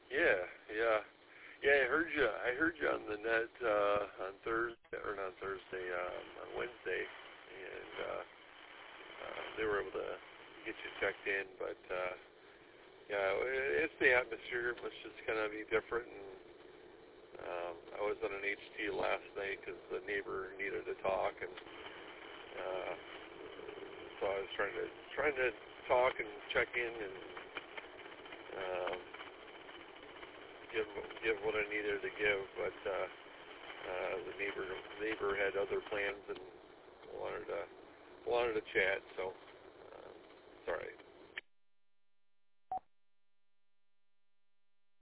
Yeah, yeah, yeah. I heard you on the net on Thursday, or not Thursday, on Wednesday, and they were able to get you checked in. But yeah, it's the atmosphere. It must just kind of be different. And I was on an HT last night because the neighbor needed to talk, and uh, so I was trying to talk and check in and um, give what I needed to give, but the neighbor had other plans and wanted to chat, so it's all right.